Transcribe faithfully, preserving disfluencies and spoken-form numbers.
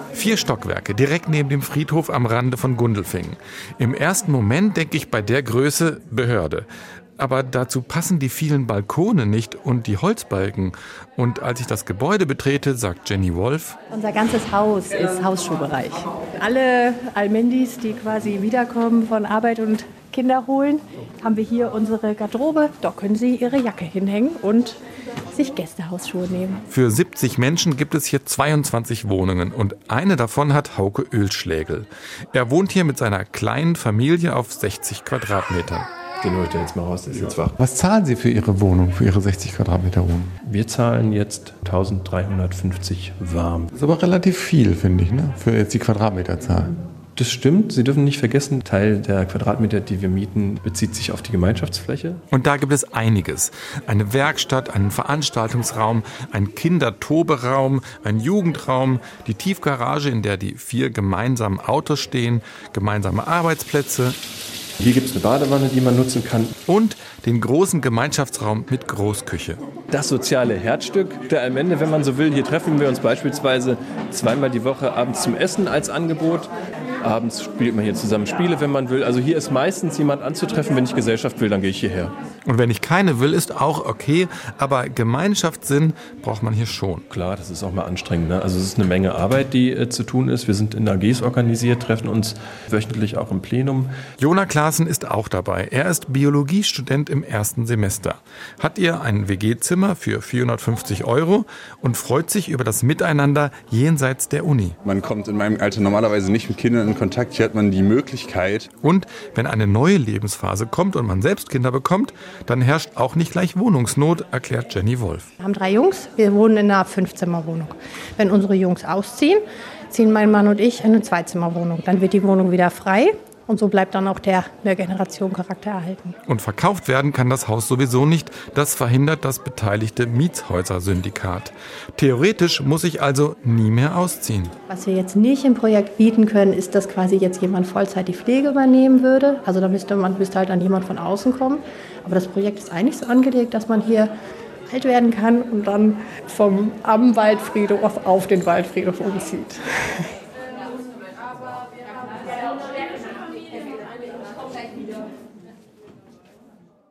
Vier Stockwerke, direkt neben dem Friedhof am Rande von Gundelfingen. Im ersten Moment denke ich bei der Größe Behörde. Aber dazu passen die vielen Balkone nicht und die Holzbalken. Und als ich das Gebäude betrete, sagt Jenny Wolf: Unser ganzes Haus ist Hausschuhbereich. Alle Almendis, die quasi wiederkommen von Arbeit und Kinder holen, haben wir hier unsere Garderobe. Da können sie ihre Jacke hinhängen und sich Gästehausschuhe nehmen. Für siebzig Menschen gibt es hier zweiundzwanzig Wohnungen und eine davon hat Hauke Ölschlägel. Er wohnt hier mit seiner kleinen Familie auf sechzig Quadratmetern. Den hole ich jetzt mal raus, der ist jetzt wach. Was zahlen Sie für Ihre Wohnung, für Ihre sechzig Quadratmeter Wohnung? Wir zahlen jetzt dreizehnhundertfünfzig warm. Das ist aber relativ viel, finde ich, ne? Für jetzt die Quadratmeterzahl. Das stimmt. Sie dürfen nicht vergessen, Teil der Quadratmeter, die wir mieten, bezieht sich auf die Gemeinschaftsfläche. Und da gibt es einiges. Eine Werkstatt, einen Veranstaltungsraum, einen Kindertoberaum, einen Jugendraum, die Tiefgarage, in der die vier gemeinsamen Autos stehen, gemeinsame Arbeitsplätze. Hier gibt es eine Badewanne, die man nutzen kann. Und den großen Gemeinschaftsraum mit Großküche. Das soziale Herzstück der Allmende, wenn man so will. Hier treffen wir uns beispielsweise zweimal die Woche abends zum Essen als Angebot. Abends spielt man hier zusammen Spiele, wenn man will. Also hier ist meistens jemand anzutreffen. Wenn ich Gesellschaft will, dann gehe ich hierher. Und wenn ich keine will, ist auch okay. Aber Gemeinschaftssinn braucht man hier schon. Klar, das ist auch mal anstrengend, ne? Also es ist eine Menge Arbeit, die äh, zu tun ist. Wir sind in A Gs organisiert, treffen uns wöchentlich auch im Plenum. Jona Klaassen ist auch dabei. Er ist Biologiestudent im ersten Semester. Hat ihr ein W G-Zimmer für vierhundertfünfzig Euro und freut sich über das Miteinander jenseits der Uni. Man kommt in meinem Alter normalerweise nicht mit Kindern in Kontakt. Hier hat man die Möglichkeit. Und wenn eine neue Lebensphase kommt und man selbst Kinder bekommt, dann herrscht auch nicht gleich Wohnungsnot, erklärt Jenny Wolf. Wir haben drei Jungs, wir wohnen in einer Fünfzimmerwohnung. Wenn unsere Jungs ausziehen, ziehen mein Mann und ich in eine Zweizimmerwohnung. Dann wird die Wohnung wieder frei. Und so bleibt dann auch der Mehrgenerationen-Charakter erhalten. Und verkauft werden kann das Haus sowieso nicht. Das verhindert das beteiligte Mietshäuser-Syndikat. Theoretisch muss ich also nie mehr ausziehen. Was wir jetzt nicht im Projekt bieten können, ist, dass quasi jetzt jemand Vollzeit die Pflege übernehmen würde. Also da müsste man müsste halt an jemand von außen kommen. Aber das Projekt ist eigentlich so angelegt, dass man hier alt werden kann und dann vom am Waldfriedhof auf den Waldfriedhof umzieht.